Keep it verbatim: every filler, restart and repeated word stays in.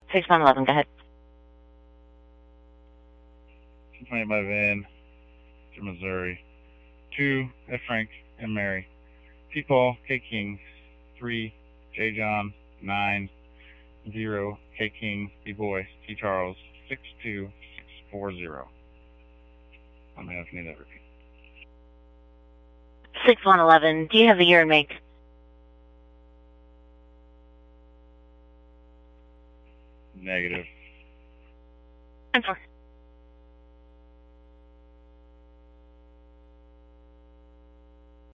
six one eleven, go ahead. twenty by van to Missouri. two, F. Frank and Mary. P. Paul, K. King. three, J. John. nine, zero, K. King, B. Boy, T. Charles. six two six four zero. Let me know if you need that repeat. six one eleven, do you have the year and make? Negative. ten four.